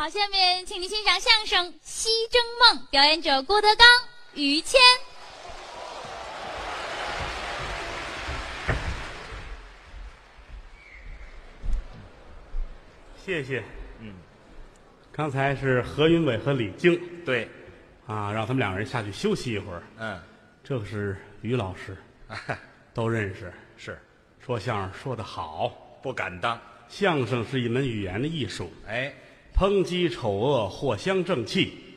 好，下面请您欣赏相声《西征梦》，表演者郭德纲、于谦。 谢谢。刚才是何云伟和李菁， 对， 啊，让他们两人下去休息一会儿。这个是于老师，都认识。 是， 说相声说得好， 不敢当。 相声是一门语言的艺术， 哎， 抨击丑恶，藿香正气。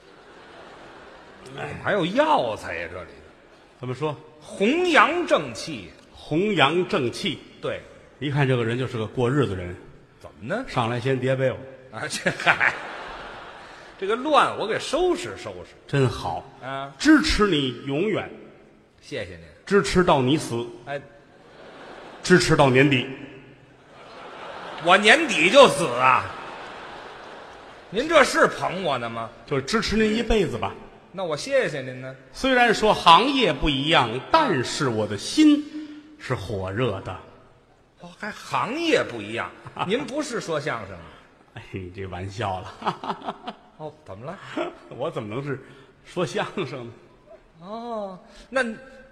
还有药材呀，这里怎么说？ 弘扬正气。 弘扬正气。 对， 一看这个人就是个过日子人。 怎么呢？ 上来先叠被窝啊，这嗨，这个乱我给收拾收拾。 真好啊！ 支持你永远， 谢谢您。 支持到你死， 哎， 支持到年底。 我年底就死啊！您这是捧我呢吗？ 就是支持您一辈子吧。 那我谢谢您呢。 虽然说行业不一样，但是我的心是火热的。 哦，还行业不一样。您不是说相声的？ 哎，这玩笑了。 哦，怎么了？ 我怎么能是说相声呢？ 哦，那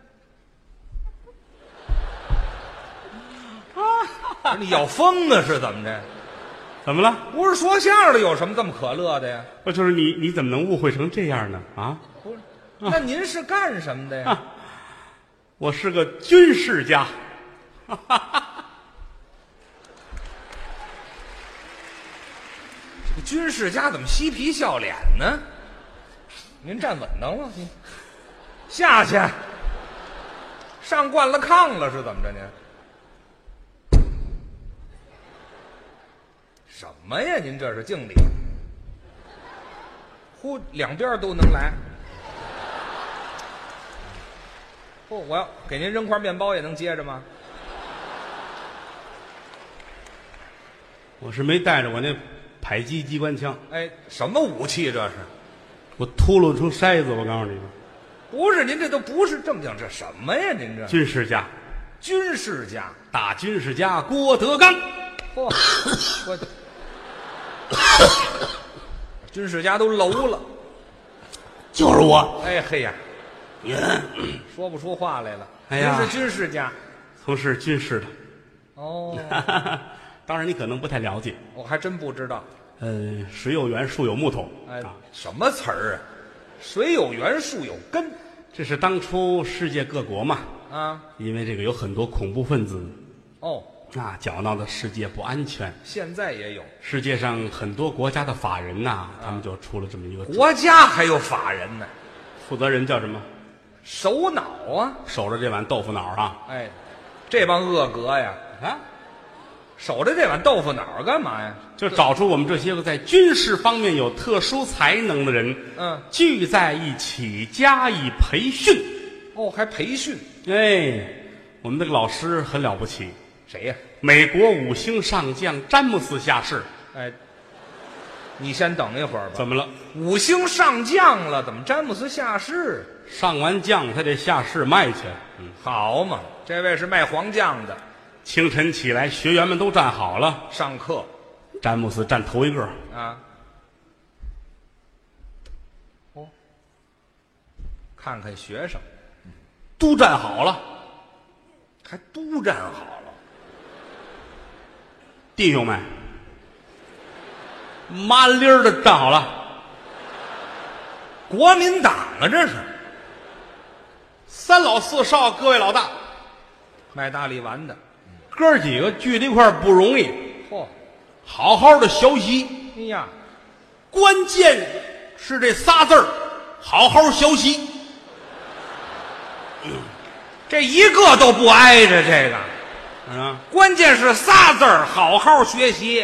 你要疯啊？是怎么着？ 怎么了？ 不是说相声的，有什么这么可乐的呀？ 不就是你怎么能误会成这样呢？啊， 不是，那您是干什么的呀？ 我是个军事家。 这个军事家怎么嬉皮笑脸呢？您站稳当了，您下去，上惯了炕了是怎么着您？什么呀？您这是敬礼？呼，两边都能来。不，我要给您扔块面包也能接着吗？ 我是没带着我那迫击机关枪。 哎，什么武器这是？ 我秃噜出筛子，我告诉你吧。 不是，您这都不是正经，这什么呀？您这军事家， 军事家， 大军事家郭德纲。 嚯，我军事家都楼了。 就是我。 哎嘿呀，说不出话来了。 哎呀， 您是军事家， 从事军事的。 哦， 当然你可能不太了解。 我还真不知道。 水有源，树有木头。 哎，什么词儿啊？水有源，树有根。 这是当初世界各国嘛， 啊， 因为这个有很多恐怖分子， 哦， 搅闹的世界不安全。 现在也有世界上很多国家的法人呐，他们就出了这么一个国家还有法人呢， 负责人叫什么？ 首脑啊。 守着这碗豆腐脑啊！ 哎，这帮恶格呀，守着这碗豆腐脑干嘛呀？ 就找出我们这些个在军事方面有特殊才能的人，聚在一起加以培训。 哦，还培训？ 哎，我们那个老师很了不起。 谁呀？ 美国5星上将詹姆斯下士。 哎，你先等一会儿吧。 怎么了 ？5星上将了，怎么詹姆斯下士？ 上完将他得下士卖去。 好嘛，这位是卖黄酱的。 清晨起来，学员们都站好了， 上课。 詹姆斯站头一个啊。哦，看看学生， 都站好了， 还都站好了。 弟兄们，麻利儿的站好了。 国民党啊，这是 3老4少，各位老大， 卖大力丸的。 哥几个聚在一块儿不容易。 嚯， 好好的学习。 哎呀， 关键是这仨字儿，好好学习。 这一个都不挨着这个。关键是仨字儿，好好学习。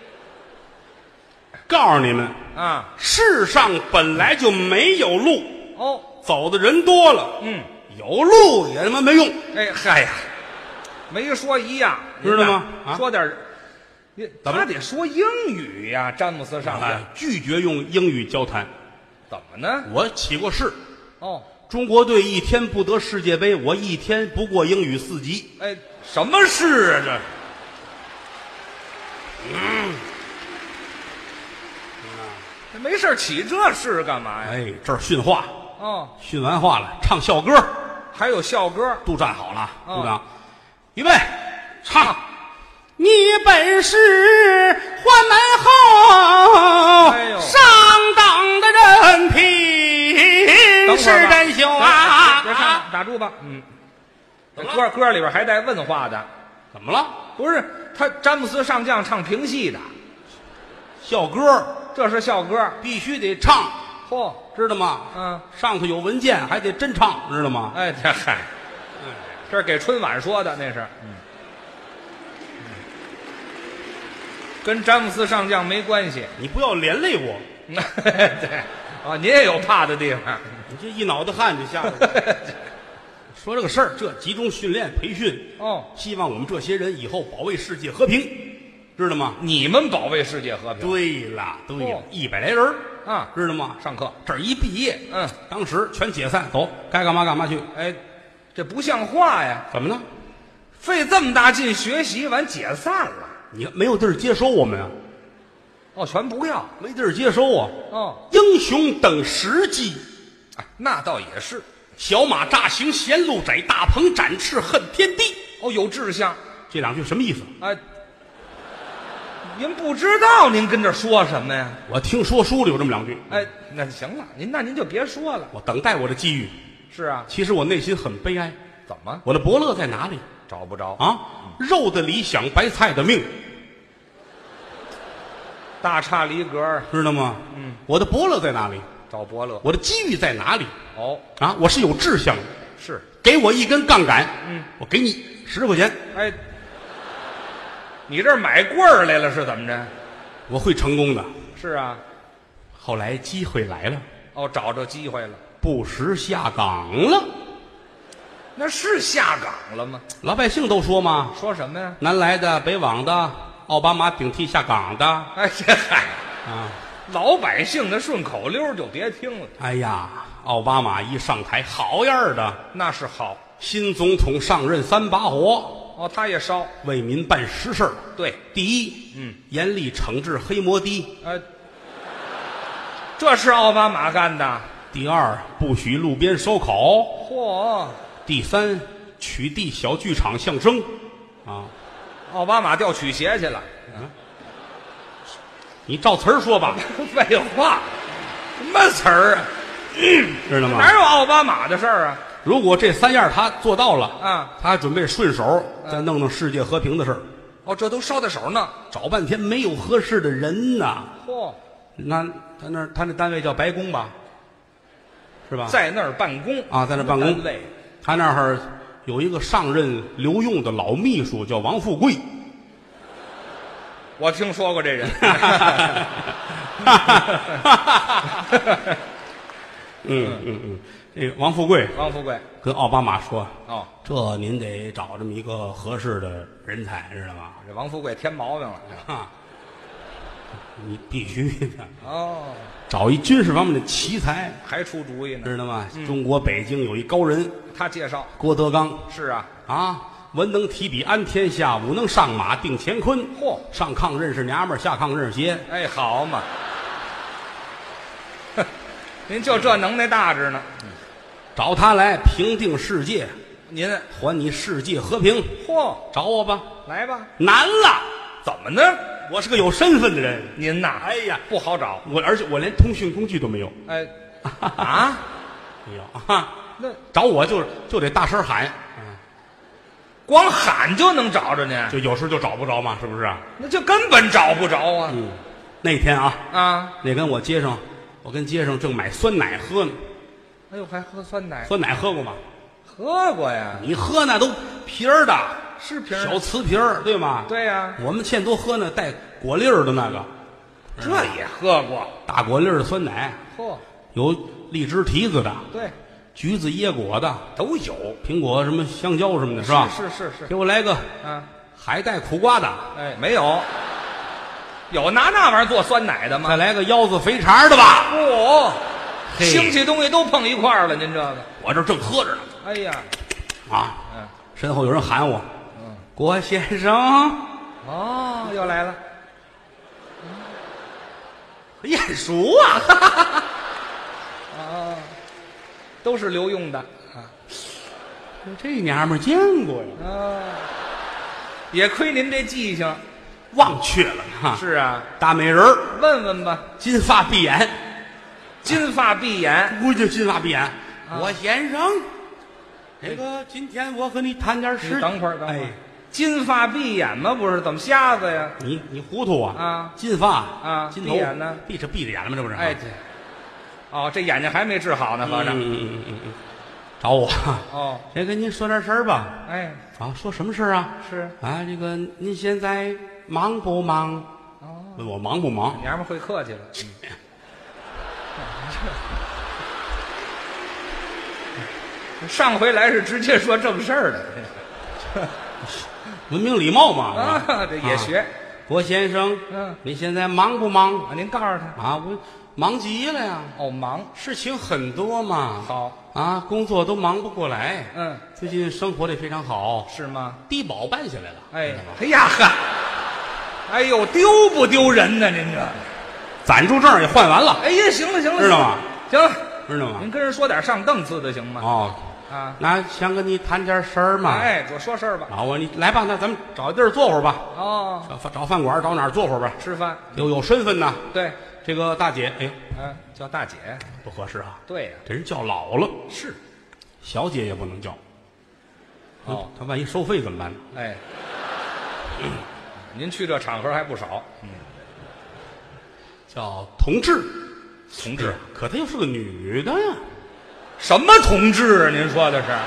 告诉你们啊， 世上本来就没有路。 哦， 走的人多了，有路也他妈没用。 哎嗨呀，没说一样， 知道吗？ 说点他得说英语呀，詹姆斯上将拒绝用英语交谈。 怎么呢？ 我起过誓。 哦， 中国队1天不得世界杯，我1天不过英语4级。 哎，什么誓啊这？ 没事起这事干嘛呀？ 哎，这儿训话， 哦， 训完话了，唱校歌， 还有校歌， 都站好了， 哦鼓掌，预备，唱。你本是患难后， 哎呦上等的人品是真秀啊！ 别唱，打住吧。这歌里边还带问话的， 怎么了？ 不是他詹姆斯上将唱评戏的， 校歌这是校歌。 必须得唱， 嚯， 知道吗？上头有文件，还得真唱，知道吗？ 哎，这嗨，这是给春晚说的，那是，跟詹姆斯上将没关系。 你不要连累我， 对，啊，您也有怕的地方。 你这一脑袋汗就下来了。说这个事儿，这集中训练培训，希望我们这些人以后保卫世界和平，知道吗？ 你们保卫世界和平。 对了，对了，100来人啊， 知道吗？ 上课这儿一毕业，当时全解散，走，该干嘛干嘛去。 哎，这不像话呀！ 怎么呢？ 费这么大劲学习，完解散了。 你没有地儿接收我们啊？ 哦，全不要， 没地儿接收啊！ 哦， 英雄等时机， 哎，那倒也是。 小马乍行嫌路窄，大鹏展翅恨天地。 哦，有志向。 这两句什么意思？ 哎，您不知道，您跟这说什么呀？ 我听说书里有这么两句。 哎，那行了，您就别说了。 我等待我的机遇。 是啊， 其实我内心很悲哀。 怎么？ 我的伯乐在哪里？ 找不着啊！肉的理想，白菜的命， 大差离格， 知道吗？我的伯乐在哪里？ 找伯乐。 我的机遇在哪里？ 哦， 啊，我是有志向的。 是， 给我一根杠杆，我给你10块钱。 哎，你这儿买棍儿来了是怎么着？ 我会成功的。 是啊。 后来机会来了。 哦，找着机会了。 不时下岗了。 那是下岗了吗？ 老百姓都说嘛。 说什么呀？ 南来的、北往的，奥巴马顶替下岗的。 哎，这嗨啊， 老百姓的顺口溜就别听了。 哎呀，奥巴马一上台，好样的， 那是好。 新总统上任3把火。 哦，他也烧， 为民办实事。 对， 第一，严厉惩治黑摩的。 这是奥巴马干的。 第二，不许路边烧烤。 嚯！ 第三，取缔小剧场相声。啊， 奥巴马调曲协去了。 你照词儿说吧。 废话，什么词儿啊？ 知道吗？ 哪有奥巴马的事儿啊？ 如果这3样他做到了啊， 他还准备顺手再弄弄世界和平的事儿。 哦，这都捎带手呢。 找半天没有合适的人呐。 嚯！ 那他那单位叫白宫吧？是吧？ 在那儿办公啊，在那儿办公。 单位他那儿有一个上任留用的老秘书，叫王富贵。 我听说过这人。 这个王富贵跟奥巴马说：“ 哦， 这您得找这么一个合适的人才，知道吗？ 这王富贵添毛病了啊！你必须的哦， 找一军事方面的奇才， 还出主意呢， 知道吗？中国北京有一高人， 他介绍郭德纲。 是啊， 啊，文能提笔安天下，武能上马定乾坤。 嚯， 上炕认识娘们儿，下炕认识鞋。 哎，好嘛，您就这能耐大着呢。 找他来平定世界， 您还你世界和平。 嚯， 找我吧， 来吧。 难了， 怎么呢？ 我是个有身份的人。 您呐， 哎呀， 不好找。 而且我连通讯工具都没有。 哎，啊， 没有啊。 那找我就得大声喊， 光喊就能找着您？ 就有时候就找不着嘛，是不是啊？ 那就根本找不着啊。 那天啊， 那跟我街上正买酸奶喝呢。 哎呦，还喝酸奶？ 酸奶喝过吗？ 喝过呀。 你喝那都皮儿的， 是皮儿， 小瓷皮儿，对吗？ 对呀。 我们现在都喝那带果粒儿的那个， 这也喝过大果粒儿的酸奶。 嚯， 有荔枝提子的， 对， 橘子椰果的都有， 苹果什么香蕉什么的，是吧？ 是。 给我来个海带苦瓜的。 哎，没有。有拿那玩意儿做酸奶的吗？ 再来个腰子肥肠的吧。 嚯！腥气东西都碰一块儿了，您这个， 我这正喝着呢。 哎呀， 身后有人喊我，郭先生。 哦，又来了。 眼熟啊！ 啊，都是留用的啊。 这娘们儿见过呀。 啊，也亏您这记性。 忘却了哈。 是啊， 大美人儿， 问问吧。 金发碧眼， 金发碧眼， 估计金发碧眼。我先生，这个今天我和你谈点事。 等会儿，等会儿。 哎， 金发碧眼吗？不是，怎么瞎子呀？ 你糊涂啊！ 啊， 金发啊， 金头闭眼呢？ 闭着眼了吗？这不是？ 哎，对。哦，这眼睛还没治好呢，合着。 找我。 哦， 这跟您说点事儿吧。 哎， 啊，说什么事儿啊？ 是啊，这个您现在忙不忙？ 哦， 问我忙不忙？ 娘们会客气了。上回来是直接说正事儿的， 文明礼貌嘛。 啊，这也学。 郭先生，你现在忙不忙？ 啊，您告诉他啊，我忙极了呀。 哦，忙， 事情很多嘛。 好啊，工作都忙不过来。 嗯， 最近生活的非常好。 是吗？ 低保办下来了。 哎，哎呀呵，哎呦，丢不丢人呢？您这暂住证也换完了。 哎呀，行了行了， 知道吗？ 行了， 知道吗？ 您跟人说点上档次的行吗？ 哦， 啊， 那想跟你谈点事儿嘛。 哎，我说事儿吧。 啊，你来吧，那咱们找地儿坐会儿吧。 哦， 找饭馆，找哪儿坐会儿吧。 吃饭有身份呐。 对， 这个大姐，哎呦， 叫大姐不合适啊。 对呀， 这人叫老了， 是， 小姐也不能叫。 哦， 他万一收费怎么办呢？ 哎，您去这场合还不少。 叫同志， 同志， 可她又是个女的呀。 什么同志啊？您说的是？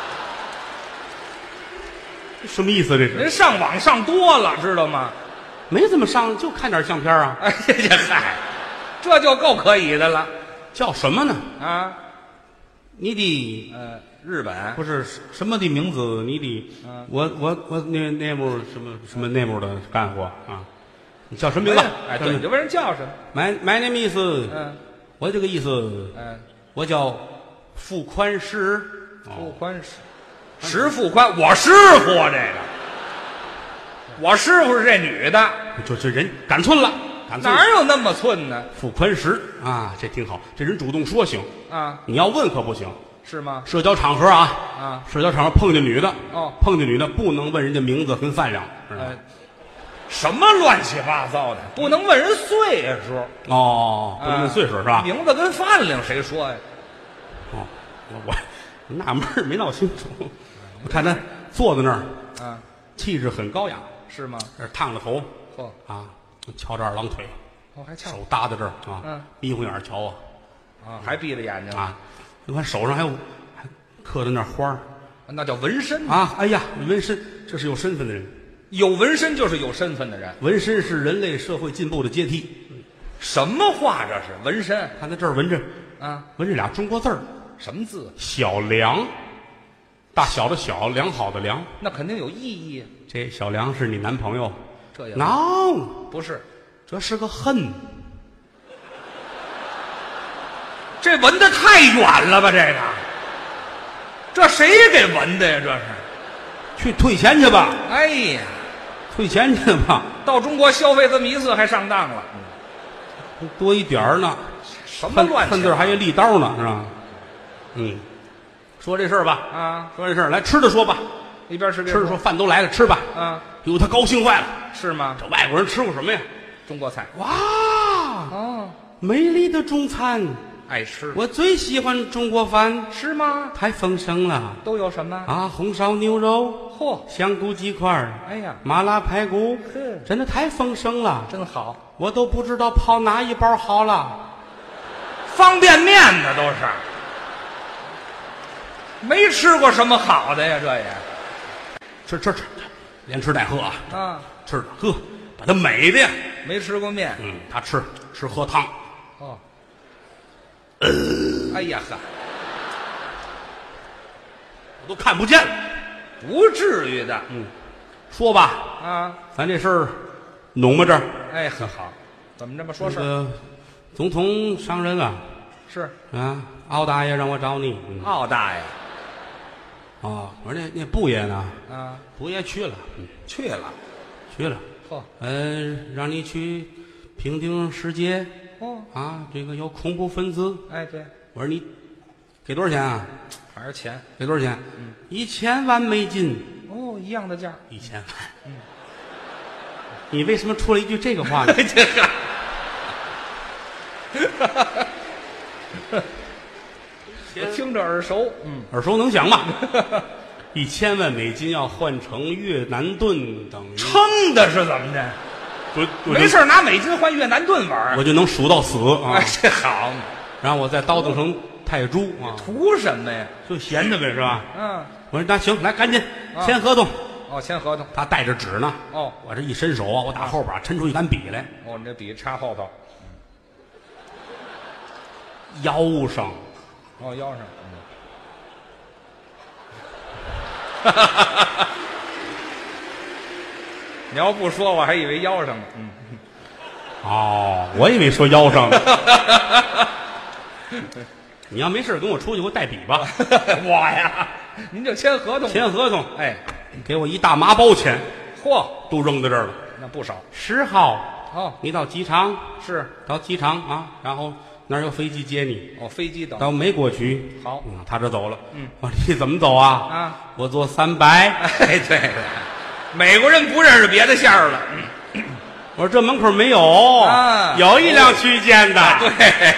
什么意思？这是？ 您上网上多了，知道吗？ 没怎么上，就看点相片啊。 哎呀嗨，这就够可以的了。 叫什么呢？ 啊， 你的日本不是什么的名字？你的我那幕什么那幕的干活啊？你叫什么名字？ 哎，对，你就问人叫什么 ？My name is，我这个意思，我叫傅宽石。 傅宽石，石傅宽，我师傅啊，这个，我师傅是这女的， 就这人赶寸了， 哪有那么寸呢？ 傅宽石啊，这挺好，这人主动说行啊， 你要问可不行， 是吗？ 社交场合啊，社交场合碰见女的，碰见女的不能问人家名字跟饭量，知道吗？ 什么乱七八糟的，不能问人岁数哦，不能问岁数是吧？ 名字跟饭量谁说呀？ 哦，我纳闷儿没闹清楚，我看他坐在那儿，气质很高雅， 是吗？ 这烫着头，翘着二郎腿， 还翘， 手搭在这儿啊，眯糊眼瞧啊，还闭着眼睛啊，你看手上还刻着那花儿， 那叫纹身啊！哎呀，纹身，这是有身份的人。 有纹身就是有身份的人， 纹身是人类社会进步的阶梯。 什么话这是？纹身？ 看他这儿纹着纹着俩中国字儿， 什么字？ 小梁，大小的小，良好的良。 那肯定有意义。 这小梁是你男朋友？ 这也不是， 这是个恨。 这纹的太远了吧？这谁给纹的呀？这是。 去退钱去吧！ 哎呀， 退钱去吧！ 到中国消费这么一次还上当了， 多一点儿呢。 什么乱？ 恨字还有利刀呢，是吧？说这事儿吧。说这事儿，来吃的说吧。 一边吃吃的说，饭都来了，吃吧。哟，他高兴坏了。 是吗？ 这外国人吃过什么呀？ 中国菜。 哇！美丽的中餐。 爱吃， 我最喜欢中国饭， 是吗？ 太丰盛了， 都有什么红烧牛肉，香菇鸡块， 哎呀， 麻辣排骨，真的太丰盛了， 真好， 我都不知道泡哪一包好了。 方便面呢都是，没吃过什么好的呀，这也吃，连吃带喝吃喝，把它美的呀。 没吃过面， 他吃喝汤。 哎呀呵， 我都看不见了， 不至于的。 说吧，咱这事儿弄吧这儿。 哎呵，好，怎么这么说事儿？ 总统上任了， 是敖大爷让我找你。 敖大爷， 我说那布爷呢？布爷去了， 去了。 让你去平定世界哦啊，这个有恐怖分子。 哎，对， 我说你给多少钱啊？ 还是钱。 给多少钱？1000万美金。 哦，一样的价。 1000万。你为什么出了一句这个话呢？ 我听着耳熟。 耳熟能详吧？1000万美金要换成越南盾，等于撑的是怎么的？没事拿美金换越南盾玩， 我就能数到死啊！ 哎，这好嘛！ 然后我再倒腾成泰铢啊， 图什么呀？ 就闲着呗，是吧？我说那行，来赶紧签合同。 哦，签合同。 他带着纸呢。 哦， 我这一伸手啊，我打后边抻出一杆笔来。 哦，你这笔插后头。 腰上。 哦，腰上。你要不说，我还以为腰上呢。 哦，我以为说腰上呢。你要没事跟我出去，给我带笔吧。 我呀，您就签合同。 签合同。 哎， 给我一大麻包钱。 嚯， 都扔在这儿了。 那不少。 10号。 哦， 你到机场。 是。 到机场啊，然后那儿有飞机接你。 哦，飞机等。 到美国去。 好。 他这走了。我说你怎么走啊？ 啊， 我坐300。 哎，对。美国人不认识别的线儿了。 我说这门口没有啊， 有一辆区间的。 对，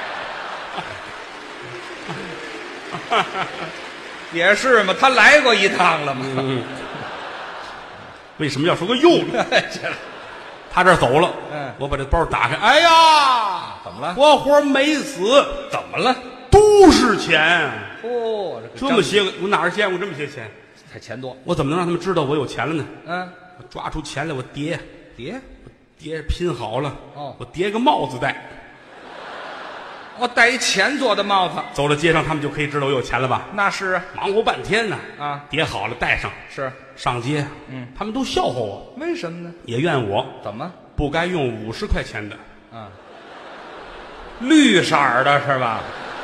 也是嘛，他来过一趟了嘛。 为什么要说个又呢？他这走了。我把这包打开，哎呀， 怎么了？ 活活没死。 怎么了？ 都是钱。 哦， 这么些个，我哪儿见过这么些钱？ 才钱多。 我怎么能让他们知道我有钱了呢？ 我抓出钱来，我叠拼好了。 哦， 我叠个帽子戴。 我戴一钱做的帽子， 走到街上，他们就可以知道我有钱了吧？ 那是啊， 忙活半天呢。叠好了戴上。 是上街，他们都笑话我。 为什么呢？ 也怨我。 怎么？ 不该用50块钱的。 绿色的是吧？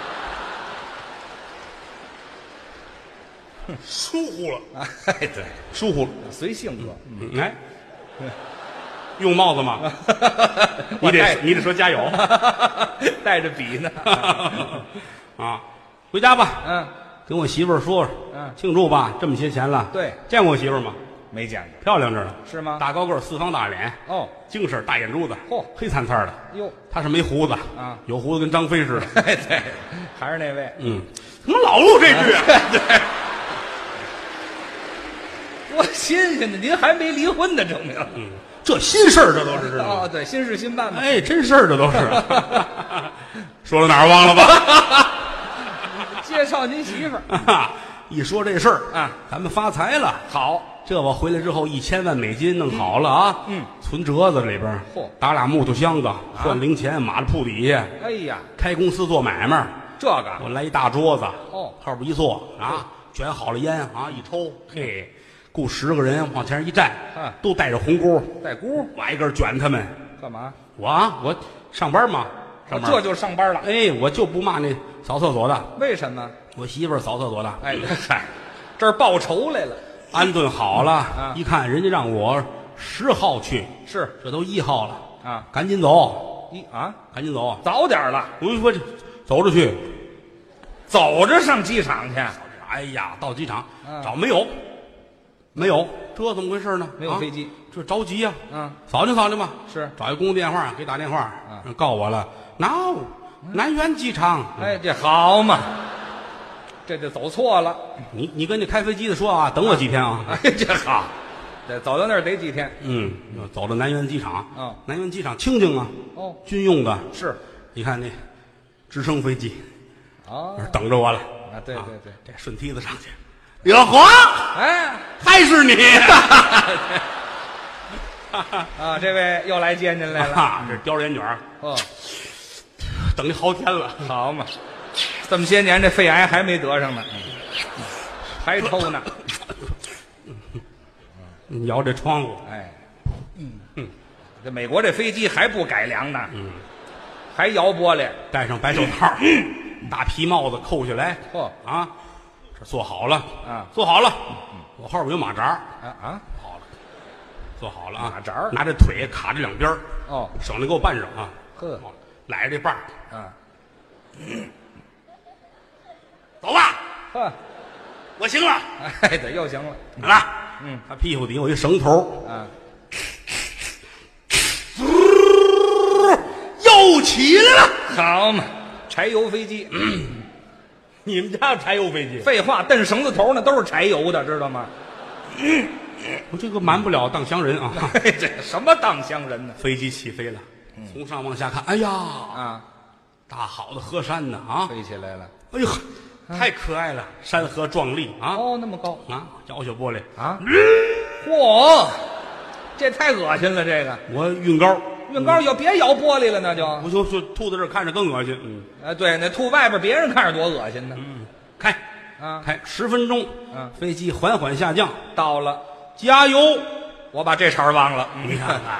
疏忽了。 哎，对， 疏忽了， 随性格。 哎，用帽子吗？你得说加油。 带着笔呢。 啊，回家吧。跟我媳妇儿说说。庆祝吧，这么些钱了。 对， 见过我媳妇儿吗？ 没见过。 漂亮着呢。 是吗？ 大高个儿，4方大脸。 哦， 精神，大眼珠子。 嚯， 黑灿灿的。 哟， 他是没胡子啊， 有胡子跟张飞似的。 哎，对，还是那位。 怎么老录这句啊？ 对。多新鲜的！您还没离婚呢，证明。 这新事儿，这都是。 哦，对，新事新办嘛。 哎，真事儿，这都是。说到哪儿忘了吧？ 介绍您媳妇儿。 一说这事儿咱们发财了。 好， 这我回来之后1000万美金弄好了啊。存折子里边，打俩木头箱子，换零钱，码在铺底下。 哎呀， 开公司做买卖， 这个我来一大桌子。 哦， 后边一坐卷好了烟一抽，嘿，雇10个人往前一站，都带着红箍， 带箍， 我挨个卷他们。 干嘛？ 我上班嘛，上班这就上班了。 哎，我就不骂那扫厕所的。 为什么？ 我媳妇儿扫厕所的。 哎，嗨，这儿报仇来了。 安顿好了，一看人家让我10号去， 是这都1号了啊， 赶紧走赶紧走， 早点了。 我说走着去， 走着上机场去。 哎呀，到机场找没有，这怎么回事呢？ 没有飞机， 这着急呀。扫听扫听吧。 是找一公共电话给打电话，告我了。南苑机场。 哎，这好嘛，这就走错了。 你跟那开飞机的说等我几天啊。 哎，这好，得走到那儿得几天。 走到南苑机场。南苑机场清静啊。 哦， 军用的。 是， 你看那直升飞机，等着我了。 对， 这顺梯子上去。哟呵， 哎， 还是你。 这位又来接您来了。 这叼着烟卷等你好天了。 好嘛，这么些年这肺癌还没得上呢，还抽呢。 摇这窗户。 哎，这美国这飞机还不改良呢，还摇玻璃， 戴上白手套，大皮帽子扣下来。这坐好了坐好了。我后边有马扎好了，坐好了马扎拿着腿卡着两边省得给我绊上呵， 揽着这把儿， 啊， 走吧， 呵， 我行了， 哎，对，又行了， 来，他屁股底下有一绳头， 啊， 又起来了。 好嘛，柴油飞机， 你们家有柴油飞机？ 废话，蹬绳子头那都是柴油的，知道吗？ 我这个瞒不了当乡人啊。 这什么当乡人呢？ 飞机起飞了，从上往下看，哎呀， 啊， 大好的河山呢啊！ 飞起来了， 哎呦，太可爱了，山河壮丽啊！ 哦，那么高啊，摇小玻璃啊！嚯，这太恶心了，这个我晕高， 晕高要别摇玻璃了，那就我就吐在这儿看着更恶心。 对，那吐外边别人看着多恶心呢。 开啊， 开10分钟，飞机缓缓下降， 到了， 加油！ 我把这茬忘了。 你看看，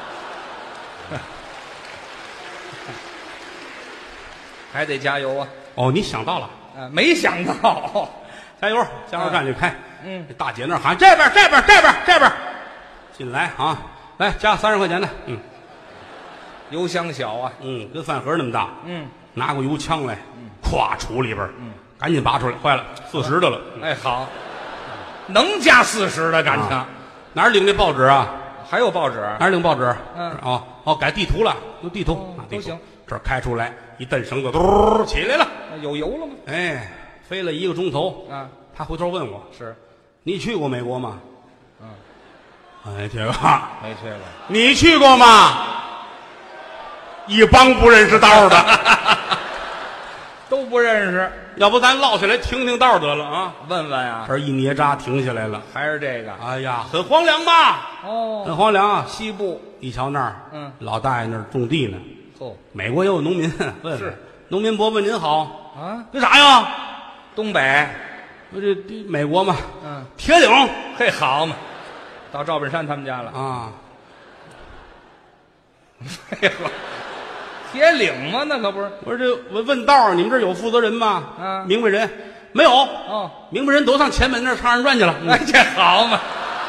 还得加油啊！ 哦，你想到了， 没想到， 加油！加油站就开。这大姐那儿喊这边，这边，这边，这边，进来啊！来加30块钱的， 油箱小啊， 跟饭盒那么大，拿过油枪来，咵杵里边，赶紧拔出来，坏了，40的了。 哎，好，能加40的感情。 哪儿领那报纸啊？ 还有报纸？ 哪儿领报纸？改地图了，有地图， 都行。 这儿开出来，一蹬绳子，嘟起来了， 有油了吗？ 哎，飞了1个钟头。他回头问我， 是， 你去过美国吗？哎，这个没去过。 你去过吗？一帮不认识道的， 都不认识。 要不咱落下来听听道得了啊？ 问问啊。 这一捏扎停下来了， 还是这个？ 哎呀，很荒凉吧？ 哦， 很荒凉啊！ 西部一瞧那儿，老大爷那儿种地呢。美国也有农民，问是农民伯伯您好啊？ 干啥呀？ 东北， 我这美国嘛，铁岭， 嘿，好嘛，到赵本山他们家了啊。 嘿呵，铁岭吗？那可不是。 我说这我问道，你们这有负责人吗？明白人没有？ 哦， 明白人都上前门那儿唱二人转去了。 哎，这好嘛。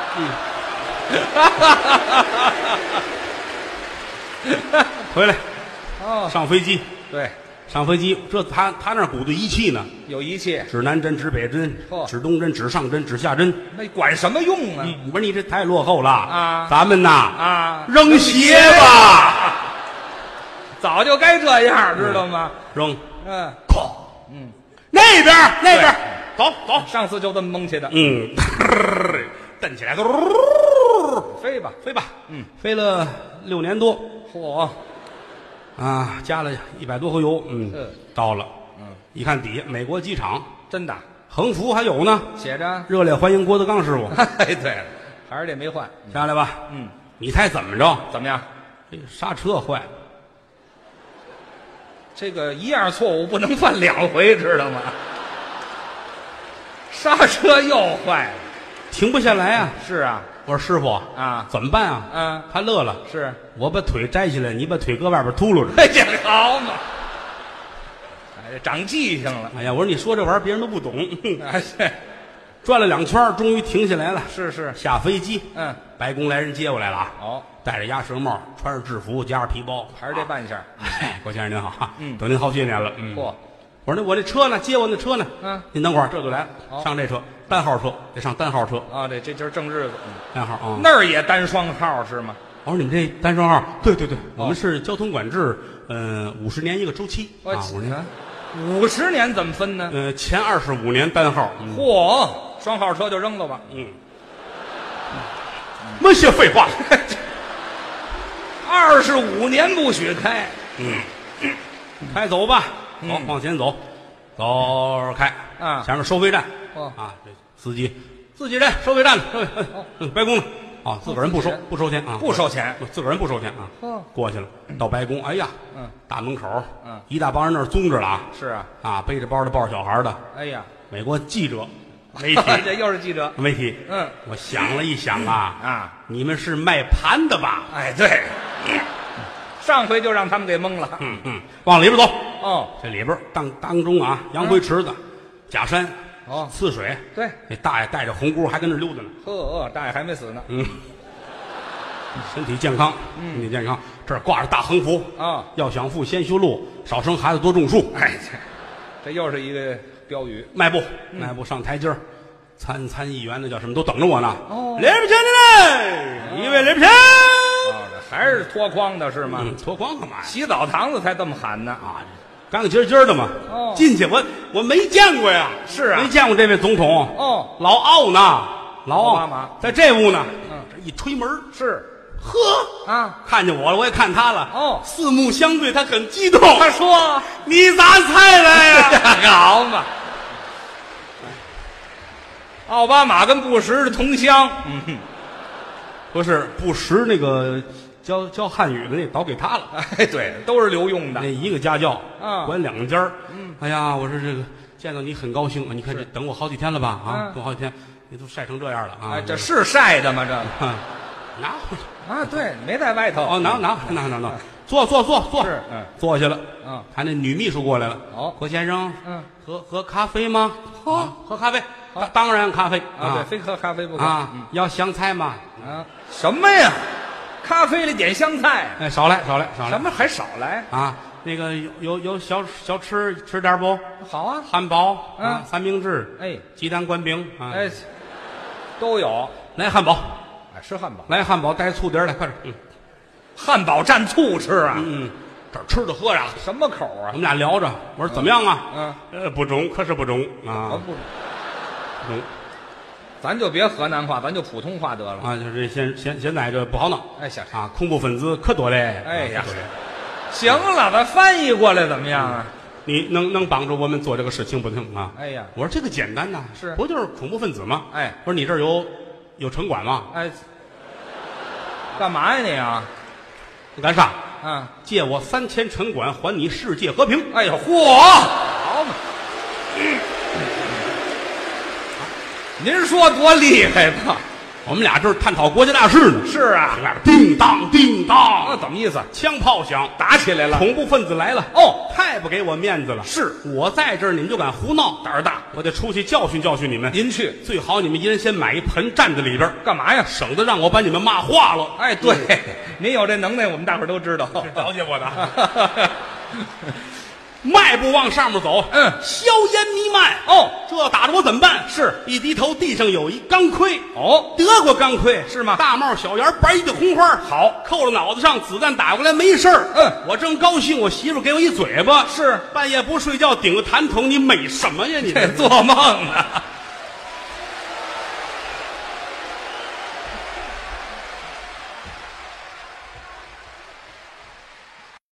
回来， 哦， 上飞机。 对， 上飞机，这他那鼓的仪器呢？ 有仪器， 指南针、指北针、指东针、指上针、指下针。 那管什么用啊？ 我说你这太落后了啊！ 咱们呐扔鞋吧，早就该这样，知道吗？ 扔， 哐， 那边，走。 上次就这么蒙起的， 蹬起来， 飞吧， 飞了6年多， 嚯， 加了100多回油，到了，一看底下美国机场， 真的， 横幅还有呢， 写着热烈欢迎郭德纲师傅。 哎，对了，还是这没换， 下来吧，你猜怎么着？ 怎么样？ 这刹车坏了， 这个一样错误不能犯2回，知道吗？刹车又坏了， 停不下来啊！ 是啊， 我说师傅怎么办啊？他乐了， 是我把腿摘下来，你把腿搁外边秃噜着。 哎，这好嘛！哎，长记性了。 哎呀，我说你说这玩意儿别人都不懂。 哎， 转了2圈，终于停下来了。 是， 下飞机。白宫来人接我来了啊。 哦， 戴着鸭舌帽，穿着制服，夹着皮包， 还是这扮相。 哎，郭先生您好，等您好些年了。 嚯！ 我说我这车呢？接我那车呢？您等会儿，这就来了。 上这车，单号车，得上单号车啊。这今儿正日子， 单号啊。 那儿也单双号是吗？ 我说你们这单双号？对，我们是交通管制，50年一个周期啊。50年 ，50年怎么分呢？ 前25年单号。 嚯，双号车就扔了吧？ 没些废话。 25年不许开。 开走吧。好，往前走，走开前面收费站这司机人收费站的白宫的自个儿人不收钱啊， 不收钱， 自个儿人不收钱啊。过去了，到白宫，哎呀，大门口一大帮人那儿宗着了啊。 是啊， 背着包的抱着小孩的， 哎呀， 美国记者媒体， 这又是记者媒体。我想了一想你们是卖盘的吧？ 哎，对。上回就让他们给蒙了。 往里边走。 这里边当中洋灰池子、假山、刺水。 对， 那大爷带着红箍还跟那溜达呢。 大爷还没死呢。 身体健康，身体健康。 这儿挂着大横幅啊， 要想富先修路，少生孩子多种树。 哎，这又是一个标语。 迈步上台阶儿，参议员的叫什么都等着我呢。 哦， 来不及了，一位来不及。 还是脱光的是吗？ 脱光干嘛呀？ 洗澡堂子才这么喊呢啊，干干净净的嘛。 哦， 进去我没见过呀。 是啊， 没见过这位总统。 哦， 老奥呢，老奥巴马在这屋呢。这一推门是， 呵啊， 看见我了，我也看他了。 哦， 四目相对，他很激动。 他说：“ 你咋才来呀？” 好嘛。奥巴马跟布什是同乡。 不是布什那个教汉语的那倒给他了。 哎，对，都是留用的。 那一个家教，管2家。哎呀，我说这个见到你很高兴啊！你看这等我好几天了吧？啊，等好几天，你都晒成这样了啊！ 哎，这是晒的吗？这拿啊，对，没在外头。 哦，拿，坐。 是， 坐下了。他那女秘书过来了。 哦， 郭先生，喝咖啡吗？喝咖啡。当然咖啡啊，对，非喝咖啡不可啊。要香菜吗？ 啊，什么呀？咖啡里点香菜？ 哎，少来。 什么还少来啊？那个有小吃点不？ 好啊， 汉堡三明治， 哎， 鸡蛋灌饼啊， 哎，都有。 来汉堡， 吃汉堡， 来汉堡带醋碟来，快点。 汉堡蘸醋吃啊？ 这吃的喝呀， 什么口啊？ 我们俩聊着，我说怎么样啊？不中，可是不中啊。 不中，咱就别河南话，咱就普通话得了啊。就是现在这不好闹。 哎，小啊，恐怖分子可多嘞。 哎呀，行了，咱翻译过来怎么样啊？ 你能帮助我们做这个事情不成啊？ 哎呀， 我说这个简单呐， 是不就是恐怖分子吗？ 哎， 我说你这儿有城管吗？ 哎，干嘛呀你啊？ 干啥？借我3000城管，还你世界和平。 哎呦，嚯，好嘛！您说多厉害吧？ 我们俩这儿探讨国家大事呢。 是啊， 叮当叮当， 怎么意思？ 枪炮响， 打起来了， 恐怖分子来了。 哦， 太不给我面子了。 是我在这儿，你们就敢胡闹， 胆儿大， 我得出去教训教训你们。 您去， 最好你们一人先买一盆站在里边。 干嘛呀？ 省得让我把你们骂化了。 哎，对，您有这能耐，我们大伙儿都知道， 了解我的。迈步往上面走，硝烟弥漫。 哦， 这打着我怎么办？ 是一低头，地上有一钢盔。 哦， 德国钢盔是吗？ 大帽小檐，白的红花， 好， 扣到脑子上，子弹打过来没事儿。我正高兴，我媳妇给我一嘴巴。 是， 半夜不睡觉，顶个痰桶，你美什么呀？你这做梦呢？